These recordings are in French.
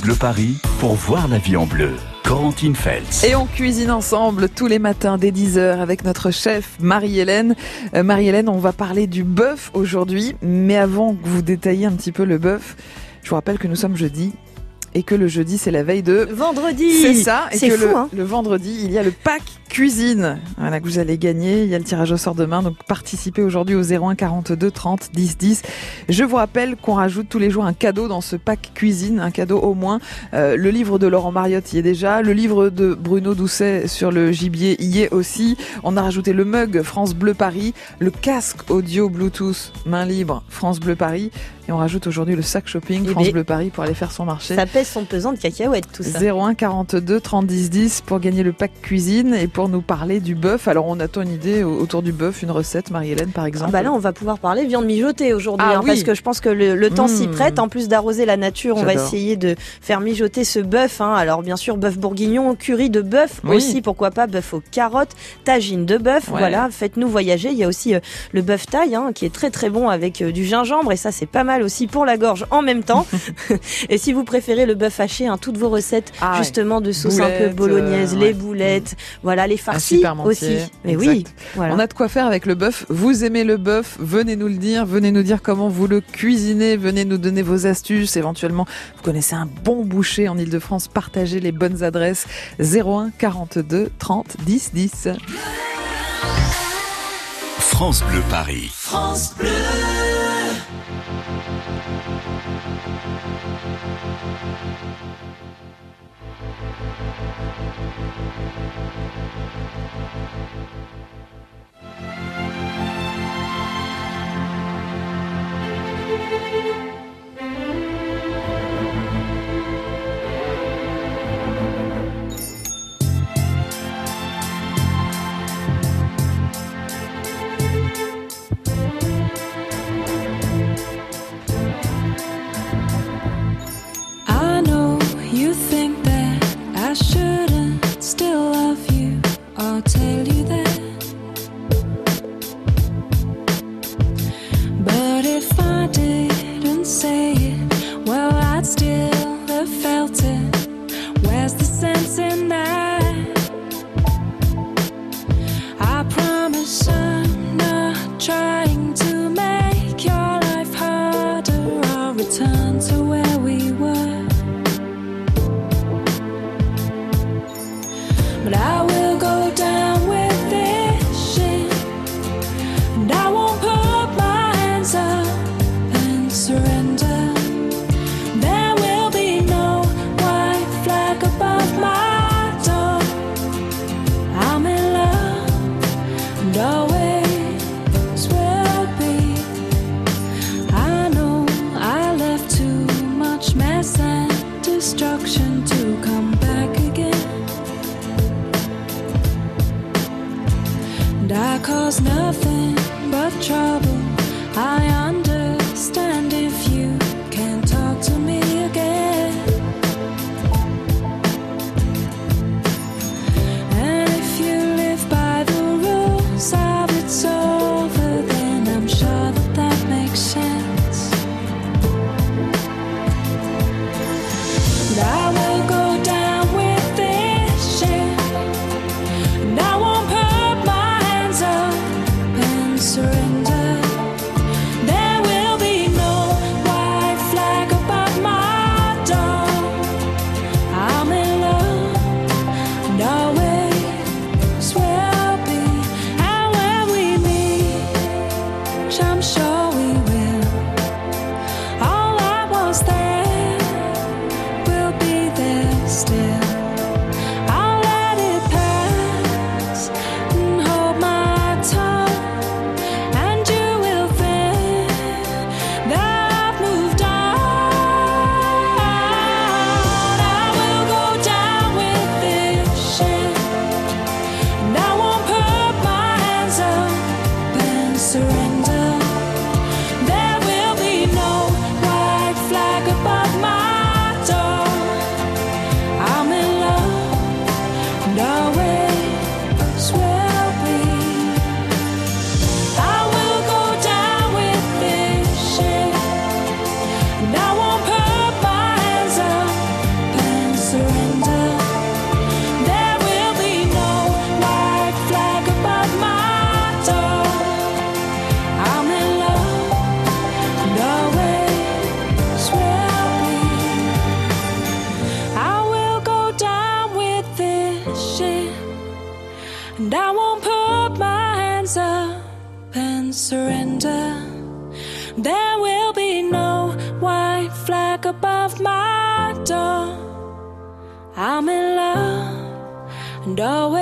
Bleu Paris pour voir la vie en bleu. Corentine Feltz. Et on cuisine ensemble tous les matins dès 10h avec notre chef Marie-Hélène. Marie-Hélène, on va parler du bœuf aujourd'hui. Mais avant que vous détailliez un petit peu le bœuf, je vous rappelle que nous sommes jeudi. Et que le jeudi, c'est la veille de... Vendredi. C'est ça. Et c'est que fou, le vendredi, il y a le pack cuisine. Voilà, que vous allez gagner. Il y a le tirage au sort demain. Donc, participez aujourd'hui au 01 42 30 10 10. Je vous rappelle qu'on rajoute tous les jours un cadeau dans ce pack cuisine. Un cadeau au moins. Le livre de Laurent Mariotte y est déjà. Le livre de Bruno Doucet sur le gibier y est aussi. On a rajouté le mug France Bleu Paris. Le casque audio Bluetooth main libre France Bleu Paris. Et on rajoute aujourd'hui le sac shopping France Bleu Paris pour aller faire son marché. Ça pèse son pesant de cacahuètes, tout ça. 01 42 30 10 10 pour gagner le pack cuisine et pour nous parler du bœuf. Alors, on attend une idée autour du bœuf, une recette, Marie-Hélène, par exemple. Là, on va pouvoir parler viande mijotée aujourd'hui, oui. parce que je pense que le temps s'y prête. En plus d'arroser la nature, on va essayer de faire mijoter ce bœuf. Alors, bien sûr, bœuf bourguignon, curry de bœuf aussi, pourquoi pas, bœuf aux carottes, tagine de bœuf. Ouais. Voilà, faites-nous voyager. Il y a aussi le bœuf thaï, qui est très très bon avec du gingembre, et ça, c'est pas mal aussi pour la gorge en même temps. Et si vous préférez le bœuf haché, toutes vos recettes justement de sauce un peu bolognaise, les boulettes, voilà, les farcis aussi. Mais oui, voilà. On a de quoi faire avec le bœuf. Vous aimez le bœuf, venez nous le dire, venez nous dire comment vous le cuisinez, venez nous donner vos astuces, éventuellement vous connaissez un bon boucher en Ile-de-France, partagez les bonnes adresses. 01 42 30 10 10. France Bleu Paris. France Bleu. Surrender. There will be no white flag above my door. I'm in love and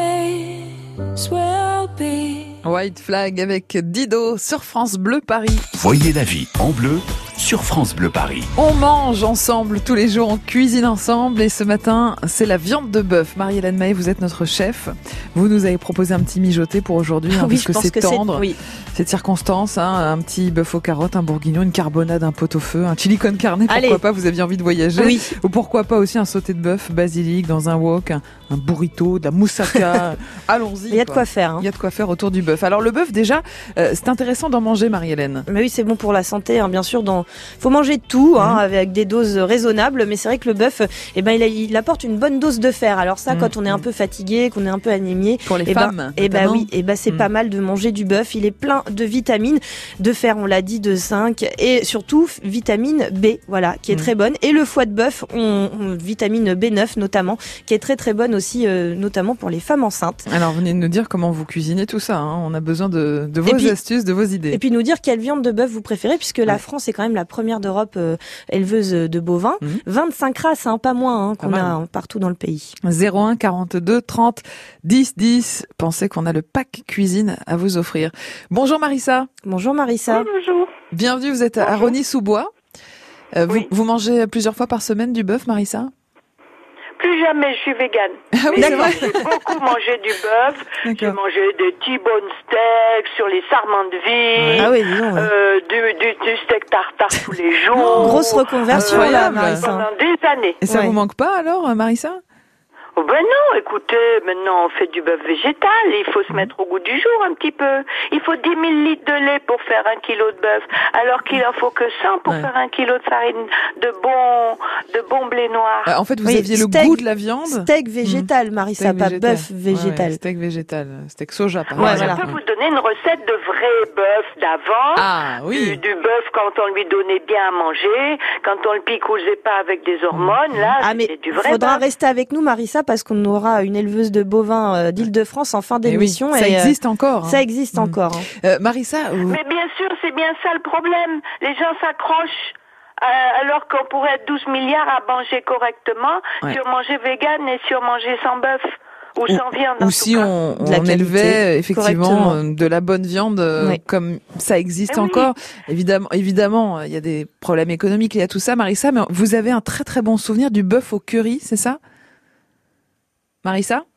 always will be. White Flag avec Dido sur France Bleu Paris. Voyez la vie en bleu sur France Bleu Paris. On mange ensemble tous les jours, on cuisine ensemble et ce matin, c'est la viande de bœuf. Marie-Hélène Mahé, vous êtes notre chef. Vous nous avez proposé un petit mijoté pour aujourd'hui, oui, parce que c'est tendre. Oui. C'est de circonstance, un petit bœuf aux carottes, un bourguignon, une carbonade, un pot-au-feu, un chili con carne, pourquoi pas, vous aviez envie de voyager. Oui. Ou pourquoi pas aussi un sauté de bœuf, basilic, dans un wok, un burrito, de la moussaka. Allons-y. Il y a de quoi faire. Il y a de quoi faire autour du bœuf. Alors le bœuf, déjà, c'est intéressant d'en manger, Marie-Hélène. Mais oui, c'est bon pour la santé, bien sûr. Faut manger tout, avec des doses raisonnables. Mais c'est vrai que le bœuf, il apporte une bonne dose de fer. Alors ça, quand on est un peu fatigué, qu'on est un peu anémié, pour les femmes, c'est pas mal de manger du bœuf. Il est plein de vitamines, de fer, on l'a dit, de zinc et surtout vitamine B, voilà, qui est très bonne. Et le foie de bœuf, vitamine B9 notamment, qui est très très bonne aussi, notamment pour les femmes enceintes. Alors venez nous dire comment vous cuisinez tout ça. On a besoin de vos astuces, de vos idées. Et puis nous dire quelle viande de bœuf vous préférez, puisque la France est quand même la première d'Europe éleveuse de bovins. 25 races, pas moins, qu'on a partout dans le pays. 01 42 30 10 10. Pensez qu'on a le pack cuisine à vous offrir. Bonjour Marissa. Bonjour Marissa. Oui, bonjour. Bienvenue, vous êtes à Rosny-sous-Bois. Vous mangez plusieurs fois par semaine du bœuf, Marissa ? Plus jamais, je suis végane. Ah oui, c'est vrai. J'ai beaucoup mangé du bœuf. J'ai mangé des T-bone steaks sur les sarments de vie. Ah oui, disons, du steak tartare tous les jours. Grosse reconversion là, Marissa. Pendant des années. Et ça vous manque pas alors, Marissa ? Oh ben non, écoutez, maintenant on fait du bœuf végétal, il faut se mettre au goût du jour un petit peu. Il faut 10 000 litres de lait pour faire 1 kilo de bœuf, alors qu'il en faut que 100 pour faire 1 kilo de farine de bon blé noir. En fait, vous aviez le goût de la viande. Steak végétal, Marissa, pas bœuf végétal. Steak végétal, steak soja par exemple. Je peux vous donner une recette de vrai bœuf d'avant. Ah oui. Du bœuf quand on lui donnait bien à manger, quand on le picousait pas avec des hormones, là, c'est du vrai bœuf. Faudra rester avec nous, Marissa, parce qu'on aura une éleveuse de bovins d'Île-de-France en fin d'émission. Oui, ça existe encore. Ça existe encore. Marissa, Mais bien sûr, c'est bien ça le problème. Les gens s'accrochent. Alors qu'on pourrait être 12 milliards à manger correctement si on mangeait vegan et si on mangeait sans bœuf. Ou sans viande. Ou si on élevait effectivement de la bonne viande comme ça existe encore. Évidemment, il y a des problèmes économiques, il y a tout ça, Marissa, mais vous avez un très très bon souvenir du bœuf au curry, c'est ça ? Marissa,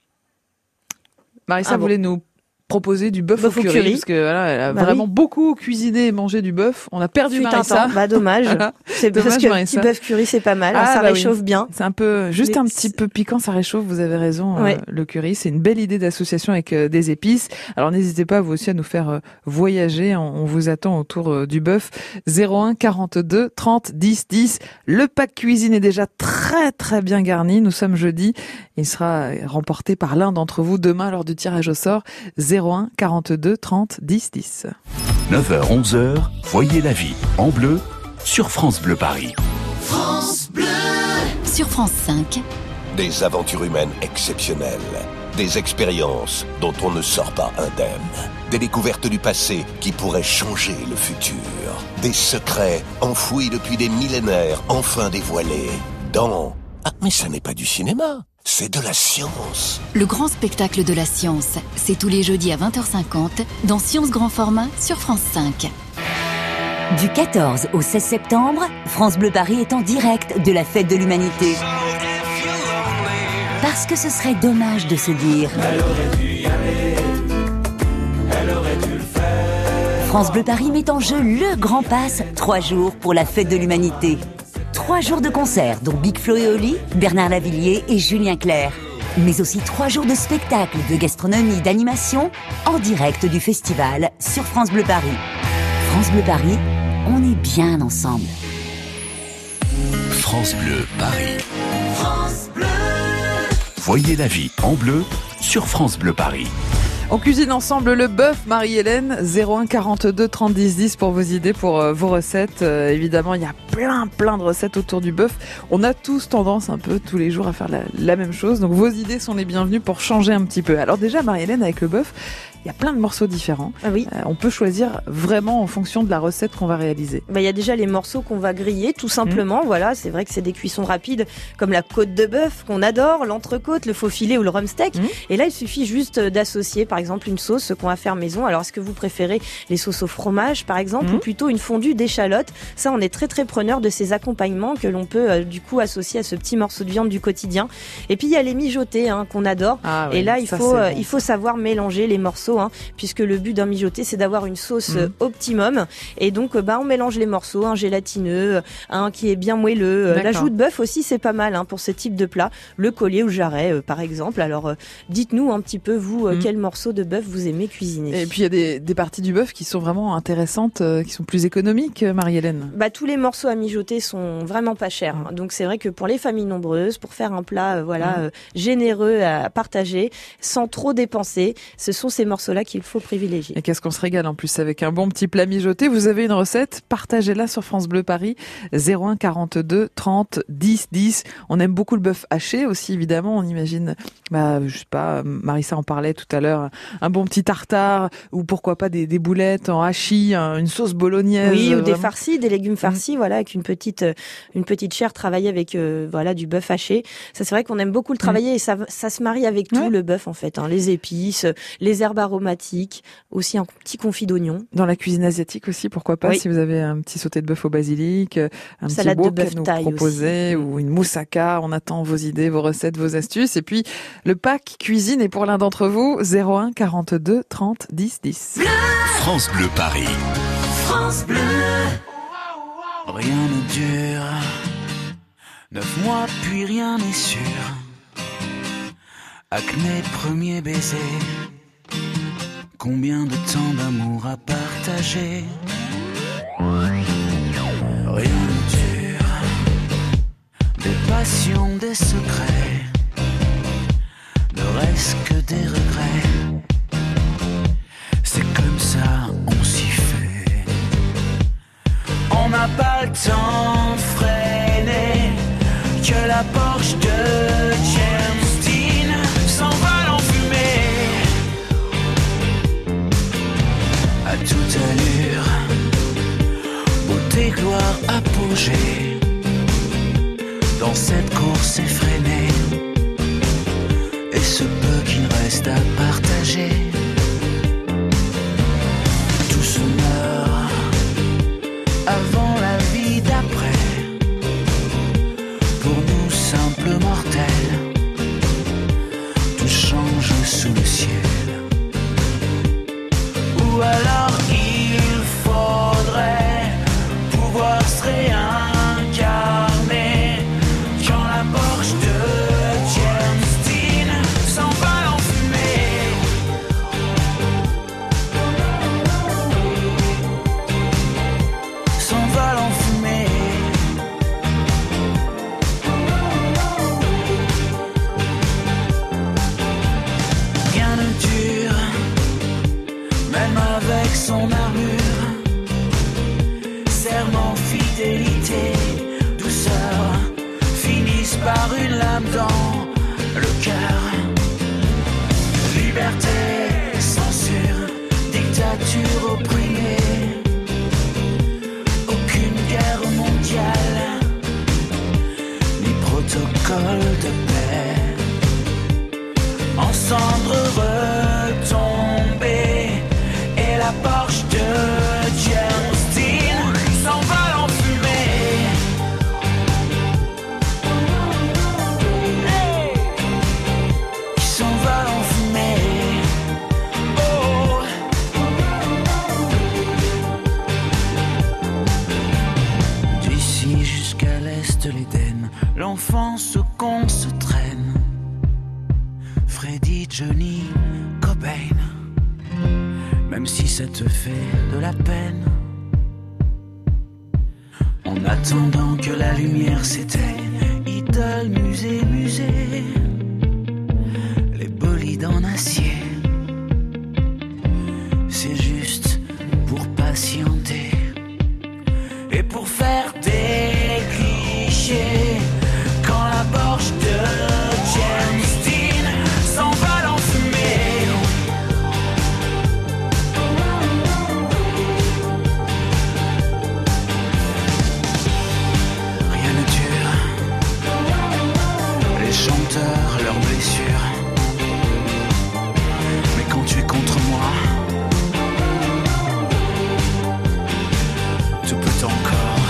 voulait nous proposer du bœuf au curry, parce que voilà, elle a vraiment beaucoup cuisiné et mangé du bœuf. On a perdu Marissa. Dommage. C'est parce que le petit bœuf curry, c'est pas mal. Ça réchauffe bien. C'est un peu, un petit peu piquant, ça réchauffe. Vous avez raison. Le curry, c'est une belle idée d'association avec des épices. Alors n'hésitez pas vous aussi à nous faire voyager. On vous attend autour du bœuf. 01 42 30 10 10. Le pack cuisine est déjà très très bien garni. Nous sommes jeudi. Il sera remporté par l'un d'entre vous demain lors du tirage au sort. 01 42 30 10 10. 9h 11h, voyez la vie en bleu sur France Bleu Paris. France Bleu. Sur France 5. Des aventures humaines exceptionnelles, des expériences dont on ne sort pas indemne, des découvertes du passé qui pourraient changer le futur, des secrets enfouis depuis des millénaires enfin dévoilés dans... Ah, mais ça n'est pas du cinéma, c'est de la science. Le grand spectacle de la science, c'est tous les jeudis à 20h50 dans Science Grand Format sur France 5. Du 14 au 16 septembre, France Bleu Paris est en direct de la Fête de l'Humanité. Parce que ce serait dommage de se dire... Elle aurait dû y aller, elle aurait dû le faire. France Bleu Paris met en jeu le Grand Pass, 3 jours pour la Fête de l'Humanité. 3 jours de concerts, dont Big Flo et Oli, Bernard Lavilliers et Julien Clerc. Mais aussi 3 jours de spectacles, de gastronomie, d'animation, en direct du festival sur France Bleu Paris. France Bleu Paris, on est bien ensemble. France Bleu Paris. France Bleu. Voyez la vie en bleu sur France Bleu Paris. On cuisine ensemble le bœuf, Marie-Hélène. 01 42 30 10 10 pour vos idées, pour vos recettes. Évidemment, il y a plein de recettes autour du bœuf. On a tous tendance un peu tous les jours à faire la même chose. Donc vos idées sont les bienvenues pour changer un petit peu. Alors déjà, Marie-Hélène, avec le bœuf, il y a plein de morceaux différents. Ah oui. On peut choisir vraiment en fonction de la recette qu'on va réaliser. Il y a déjà les morceaux qu'on va griller, tout simplement. Voilà, c'est vrai que c'est des cuissons rapides, comme la côte de bœuf qu'on adore, l'entrecôte, le faux filet ou le rump steak. Et là, il suffit juste d'associer, par exemple, une sauce qu'on va faire maison. Alors, est-ce que vous préférez les sauces au fromage, par exemple, ou plutôt une fondue d'échalote? Ça, on est très preneur de ces accompagnements que l'on peut du coup associer à ce petit morceau de viande du quotidien. Et puis, il y a les mijotés qu'on adore. Ah, oui, et là, il faut savoir mélanger les morceaux, puisque le but d'un mijoté, c'est d'avoir une sauce optimum. Et donc, on mélange les morceaux, un gélatineux, un qui est bien moelleux. La joue de bœuf aussi, c'est pas mal pour ce type de plat. Le collier ou le jarret, par exemple. Alors, dites-nous un petit peu, vous, quel morceau de bœuf vous aimez cuisiner. Et puis, il y a des parties du bœuf qui sont vraiment intéressantes, qui sont plus économiques, Marie-Hélène. Tous les morceaux à mijoter sont vraiment pas chers. Donc, c'est vrai que pour les familles nombreuses, pour faire un plat généreux à partager, sans trop dépenser, ce sont ces morceaux-là qu'il faut privilégier. Et qu'est-ce qu'on se régale en plus avec un bon petit plat mijoté. Vous avez une recette, partagez-la sur France Bleu Paris, 01 42 30 10 10. On aime beaucoup le bœuf haché aussi, évidemment. On imagine, je sais pas, Marissa en parlait tout à l'heure, un bon petit tartare ou pourquoi pas des boulettes en hachis, une sauce bolognaise. Oui, ou des farcis, des légumes farcis, voilà, avec une petite chair travaillée avec du bœuf haché. Ça, c'est vrai qu'on aime beaucoup le travailler et ça se marie avec tout le bœuf en fait. Les épices, les herbes aromatiques, aussi un petit confit d'oignon. Dans la cuisine asiatique aussi, pourquoi pas, si vous avez un petit sauté de bœuf au basilic, un salade petit de bœuf à nous thaï proposer, aussi. Ou une moussaka. On attend vos idées, vos recettes, vos astuces. Et puis, le pack cuisine est pour l'un d'entre vous, 01 42 30 10 10. France Bleu Paris. France Bleu. Rien ne dure, 9 mois puis rien n'est sûr. Acné, premier baiser, combien de temps d'amour à partager. Rien ne dure, des passions, des secrets, ne reste que des regrets. C'est comme ça, on s'y fait. On n'a pas le temps de freiner, que la Porsche de James Dean s'envole en fumée. À toute allure, beauté, gloire, apogée, dans cette course effrénée, et ce peu qu'il reste à partager. Tout se meurt avant la vie d'après. Pour nous simples mortels, tout change sous le ciel. Ou alors il faudrait pouvoir se réincarner quand la Porsche de James Dean s'envole en fumée. S'envole en fumée. Rien ne dure, même avec son armure. Serment, fidélité, douceur, finissent par une lame dans le cœur. Liberté, censure, dictature opprimée. Aucune guerre mondiale, ni protocole de paix. En cendres retombées, et la Porsche de James Dean s'envole en fumée. Hey! Il s'envole en fumée. Oh! D'ici jusqu'à l'est de l'Éden, l'enfance qu'on se traîne. Freddy, Johnny, Cobain. Même si ça te fait de la peine, en attendant que la lumière s'éteigne, idole, musée, musée, les bolides en acier, c'est juste pour patienter et pour faire des hauteur, leurs blessures. Mais quand tu es contre moi, tout peut encore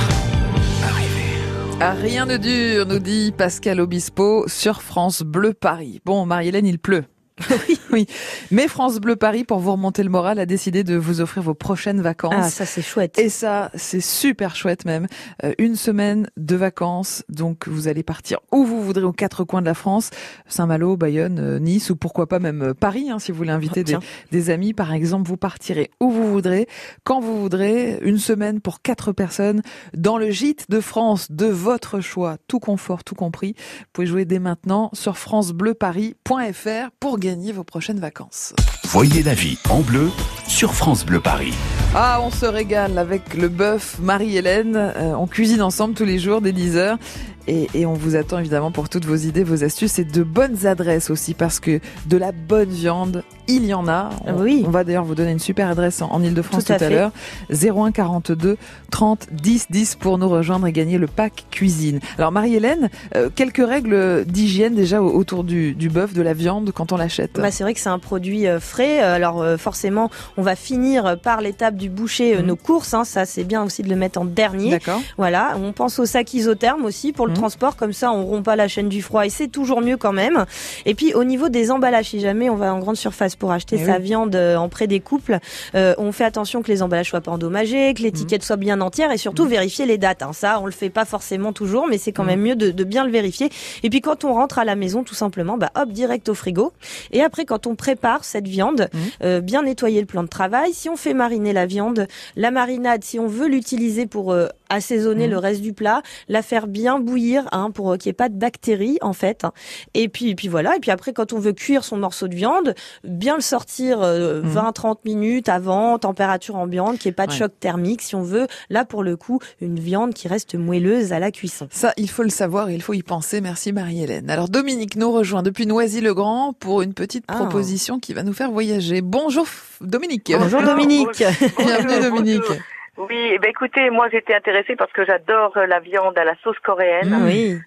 arriver. Ah, rien de dur, nous dit Pascal Obispo sur France Bleu Paris. Bon, Marie-Hélène, il pleut. Oui, mais France Bleu Paris, pour vous remonter le moral, a décidé de vous offrir vos prochaines vacances. Ah, ça c'est chouette. Et ça, c'est super chouette même. Une semaine de vacances, donc vous allez partir où vous voudrez aux 4 coins de la France, Saint-Malo, Bayonne, Nice, ou pourquoi pas même Paris, si vous voulez inviter des amis. Par exemple, vous partirez où vous voudrez, quand vous voudrez, une semaine pour 4 personnes, dans le gîte de France de votre choix, tout confort, tout compris. Vous pouvez jouer dès maintenant sur francebleuparis.fr pour gagner vos prochaines vacances. Voyez la vie en bleu sur France Bleu Paris. Ah, on se régale avec le bœuf Marie-Hélène. On cuisine ensemble tous les jours dès 10h. Et on vous attend évidemment pour toutes vos idées, vos astuces et de bonnes adresses aussi, parce que de la bonne viande, il y en a. On va d'ailleurs vous donner une super adresse en Ile-de-France tout à l'heure. 01 42 30 10 10 pour nous rejoindre et gagner le pack cuisine. Alors Marie-Hélène, quelques règles d'hygiène déjà autour du bœuf, de la viande quand on l'achète. C'est vrai que c'est un produit frais. Alors forcément, on va finir par l'étape du boucher nos courses. Ça, c'est bien aussi de le mettre en dernier. D'accord. Voilà. On pense au sac isotherme aussi pour le transport, comme ça on rompt pas la chaîne du froid et c'est toujours mieux quand même. Et puis au niveau des emballages, si jamais on va en grande surface pour acheter sa viande en pré-découpe, on fait attention que les emballages soient pas endommagés, que l'étiquette soit bien entière et surtout vérifier les dates. Ça, on le fait pas forcément toujours, mais c'est quand même mieux de bien le vérifier. Et puis quand on rentre à la maison, tout simplement, hop, direct au frigo. Et après, quand on prépare cette viande, bien nettoyer le plan de travail. Si on fait mariner la viande, la marinade, si on veut l'utiliser pour assaisonner le reste du plat, la faire bien bouillir pour qu'il n'y ait pas de bactéries en fait. Et puis voilà. Et puis après, quand on veut cuire son morceau de viande, bien le sortir 20-30 minutes avant, température ambiante, qu'il n'y ait pas de choc thermique si on veut. Là, pour le coup, une viande qui reste moelleuse à la cuisson. Ça, il faut le savoir et il faut y penser. Merci Marie-Hélène. Alors Dominique nous rejoint depuis Noisy-le-Grand pour une petite proposition qui va nous faire voyager. Bonjour Dominique. Bonjour Dominique. Bienvenue Dominique. Oui, écoutez, moi j'étais intéressée parce que j'adore la viande à la sauce coréenne. Oui.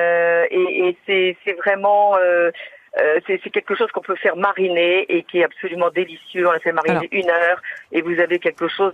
Et c'est vraiment c'est quelque chose qu'on peut faire mariner et qui est absolument délicieux. On la fait mariner 1 heure et vous avez quelque chose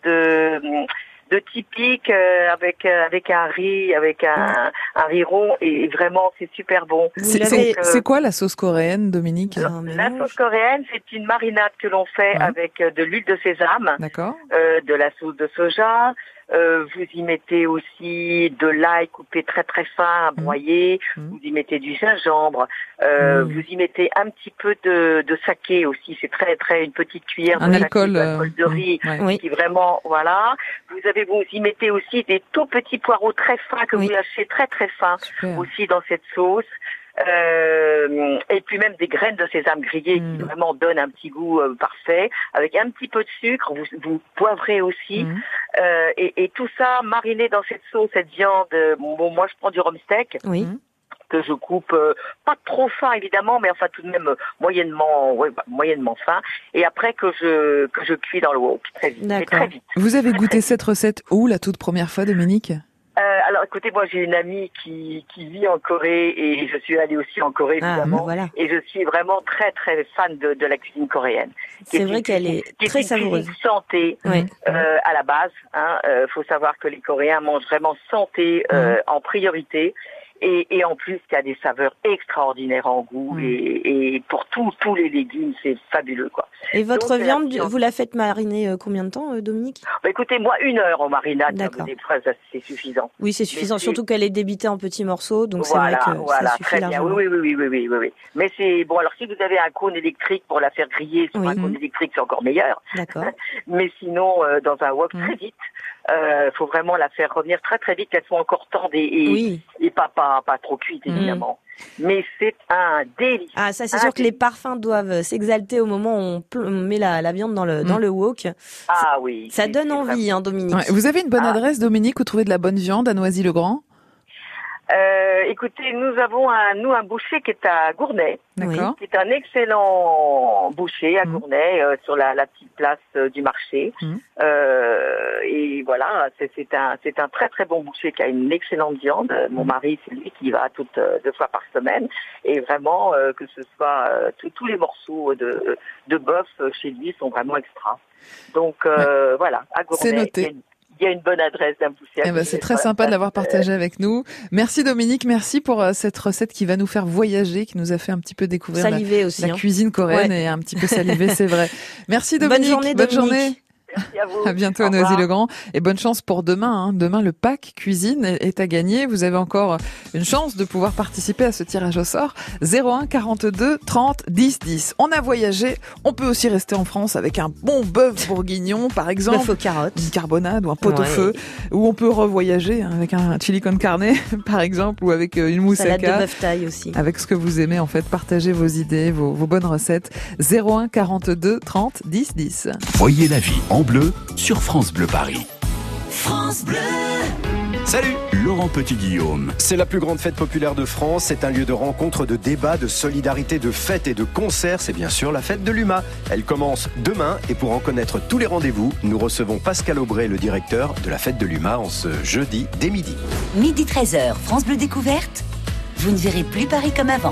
de typique avec un riz, avec un riz rond et vraiment c'est super bon. C'est quoi la sauce coréenne, Dominique? La sauce coréenne, c'est une marinade que l'on fait avec de l'huile de sésame, de la sauce de soja. Vous y mettez aussi de l'ail coupé très très fin, broyé. Vous y mettez du gingembre. Vous y mettez un petit peu de saké aussi. C'est très très une petite cuillère d'alcool de riz qui vraiment voilà. Vous y mettez aussi des tout petits poireaux très fins que vous lâchez très très fins aussi dans cette sauce. Et puis même des graines de sésame grillées qui vraiment donnent un petit goût parfait, avec un petit peu de sucre, vous poivrez aussi, et tout ça mariné dans cette sauce, cette viande. Moi je prends du rhum steak. Que je coupe pas trop fin évidemment, mais enfin tout de même moyennement fin, et après que je cuis dans le wok très vite. Vous avez goûté cette recette où la toute première fois, Dominique? Alors écoutez, moi j'ai une amie qui vit en Corée et je suis allée aussi en Corée évidemment, et je suis vraiment très très fan de la cuisine coréenne. C'est vrai qu'elle est très savoureuse. Santé à la base. Faut savoir que les Coréens mangent vraiment santé en priorité. Et en plus, il y a des saveurs extraordinaires en goût et pour tous les légumes, c'est fabuleux quoi. Et votre viande, vous la faites mariner combien de temps, Dominique? Écoutez, moi 1 heure en marinade, c'est suffisant. Oui, c'est suffisant, surtout qu'elle est débitée en petits morceaux, donc c'est vrai que ça suffit très largement. Bien. Oui. Mais c'est bon. Alors si vous avez un cône électrique pour la faire griller sur un cône électrique, c'est encore meilleur. D'accord. Mais sinon, dans un wok très vite. Faut vraiment la faire revenir très très vite, qu'elle soit encore tendre et pas trop cuite évidemment. Mais c'est un délice. Ah, ça c'est sûr que les parfums doivent s'exalter au moment où on met la viande dans le wok. Ah oui. Ça donne envie, Dominique. Vous avez une bonne adresse, Dominique, où trouver de la bonne viande à Noisy-le-Grand? Écoutez, nous avons un boucher qui est à Gournay. D'accord. Qui est un excellent boucher à Gournay, sur la petite place du marché. Et voilà, c'est un très très bon boucher qui a une excellente viande. Mon mari, c'est lui qui va toutes 2 fois par semaine. Et vraiment, que ce soit tous les morceaux de bœuf chez lui sont vraiment extra. Donc voilà, à Gournay. C'est noté. Il y a une bonne adresse d'un boucher. C'est très sympa de l'avoir partagé avec nous. Merci Dominique, merci pour cette recette qui va nous faire voyager, qui nous a fait un petit peu découvrir la cuisine coréenne et un petit peu saliver, c'est vrai. Merci Dominique, bonne journée. Merci à vous. À bientôt à Noisy-le-Grand et bonne chance pour demain. Demain, le pack cuisine est à gagner. Vous avez encore une chance de pouvoir participer à ce tirage au sort. 01 42 30 10 10. On a voyagé. On peut aussi rester en France avec un bon bœuf bourguignon, par exemple. Bœuf aux carottes. Une carbonade ou un pot-au-feu. Ou on peut revoyager avec un chili con carne, par exemple, ou avec une moussaka. Salade de bœuf taille aussi. Avec ce que vous aimez, en fait. Partagez vos idées, vos bonnes recettes. 01 42 30 10 10. Voyez la vie en bleu sur France Bleu Paris. France Bleu. Salut, Laurent Petit-Guillaume. C'est la plus grande fête populaire de France. C'est un lieu de rencontre, de débat, de solidarité, de fêtes et de concerts. C'est bien sûr la fête de l'UMA. Elle commence demain et pour en connaître tous les rendez-vous, nous recevons Pascal Aubray, le directeur de la fête de l'UMA, en ce jeudi dès midi. Midi 13h, France Bleu Découverte. Vous ne verrez plus Paris comme avant.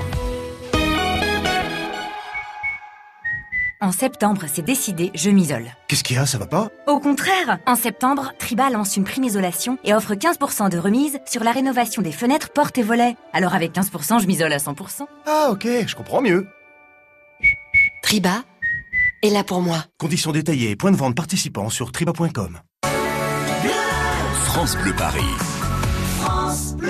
En septembre, c'est décidé, je m'isole. Qu'est-ce qu'il y a, ça va pas? Au contraire, en septembre, Triba lance une prime isolation et offre 15% de remise sur la rénovation des fenêtres, portes et volets. Alors avec 15%, je m'isole à 100%. Ah ok, je comprends mieux. Triba est là pour moi. Conditions détaillées et points de vente participants sur triba.com. France Bleu Paris. France Bleu.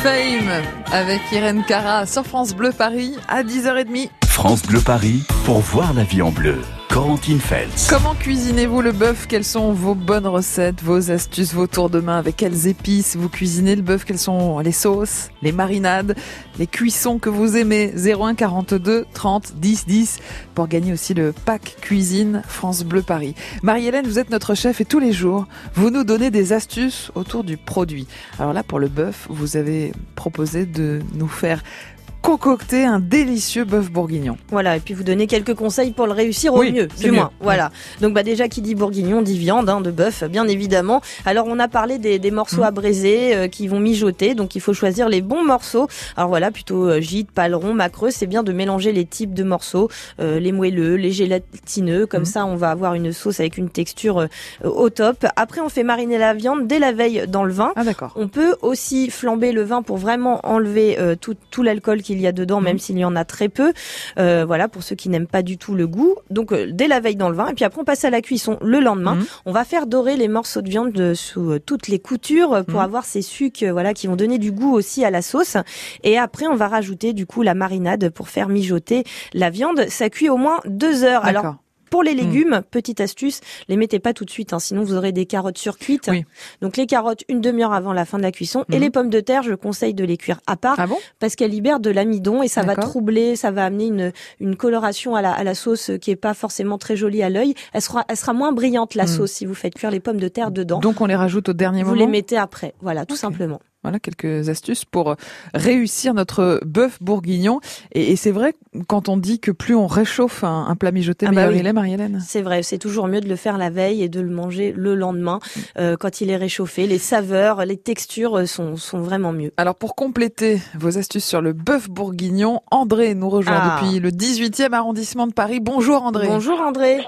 Fame avec Irène Cara sur France Bleu Paris à 10h30. France Bleu Paris pour voir la vie en bleu. Corentine Feltz. Comment cuisinez-vous le bœuf? Quelles sont vos bonnes recettes, vos astuces, vos tours de main? Avec quelles épices vous cuisinez le bœuf? Quelles sont les sauces, les marinades, les cuissons que vous aimez? 01 42 30 10 10 pour gagner aussi le pack cuisine France Bleu Paris. Marie-Hélène, vous êtes notre chef et tous les jours, vous nous donnez des astuces autour du produit. Alors là, pour le bœuf, vous avez proposé de nous faire concocter un délicieux bœuf bourguignon. Voilà, et puis vous donner quelques conseils pour le réussir au mieux, du moins. Voilà. Donc déjà qui dit bourguignon dit viande, de bœuf, bien évidemment. Alors on a parlé des morceaux à braiser qui vont mijoter, donc il faut choisir les bons morceaux. Alors voilà, plutôt gîte, paleron, macreux, c'est bien de mélanger les types de morceaux, les moelleux, les gélatineux, comme ça on va avoir une sauce avec une texture au top. Après on fait mariner la viande dès la veille dans le vin. Ah d'accord. On peut aussi flamber le vin pour vraiment enlever tout l'alcool qu'il y a dedans, même s'il y en a très peu. Voilà, pour ceux qui n'aiment pas du tout le goût. Donc dès la veille dans le vin, et puis après on passe à la cuisson le lendemain. On va faire dorer les morceaux de viande sous toutes les coutures pour avoir ces sucs qui vont donner du goût aussi à la sauce. Et après on va rajouter du coup la marinade pour faire mijoter la viande. Ça cuit au moins 2 heures. D'accord. Alors pour les légumes, petite astuce, les mettez pas tout de suite, sinon vous aurez des carottes surcuites. Oui. Donc les carottes une demi-heure avant la fin de la cuisson. Et les pommes de terre, je conseille de les cuire à part, parce qu'elles libèrent de l'amidon et ça va troubler, ça va amener une coloration à la sauce qui est pas forcément très jolie à l'œil. Elle sera moins brillante la sauce si vous faites cuire les pommes de terre dedans. Donc on les rajoute au dernier moment. Vous les mettez après, voilà, tout simplement. Voilà quelques astuces pour réussir notre bœuf bourguignon. Et c'est vrai, quand on dit que plus on réchauffe un plat mijoté, meilleur il est, Marie-Hélène. C'est vrai, c'est toujours mieux de le faire la veille et de le manger le lendemain quand il est réchauffé. Les saveurs, les textures sont vraiment mieux. Alors pour compléter vos astuces sur le bœuf bourguignon, André nous rejoint depuis le 18e arrondissement de Paris. Bonjour André. Bonjour André.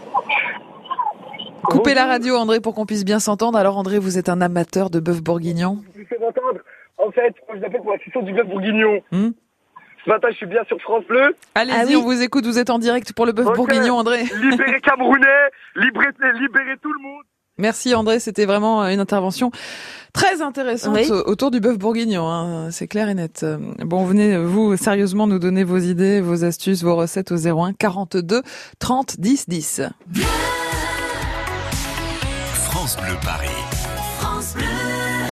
Coupez la radio André pour qu'on puisse bien s'entendre. Alors André, vous êtes un amateur de bœuf bourguignon? Vous pouvez m'entendre. En fait, moi je l'appelle pour la session du bœuf bourguignon. Ce matin, je suis bien sur France Bleu. Allez-y, on vous écoute, vous êtes en direct pour le bœuf bourguignon André. Libérez Camerounais, libérez tout le monde. Merci André, c'était vraiment une intervention très intéressante autour du bœuf bourguignon, c'est clair et net. Bon, venez, vous, sérieusement, nous donner vos idées, vos astuces, vos recettes au 01 42 30 10 10. France Bleu Paris.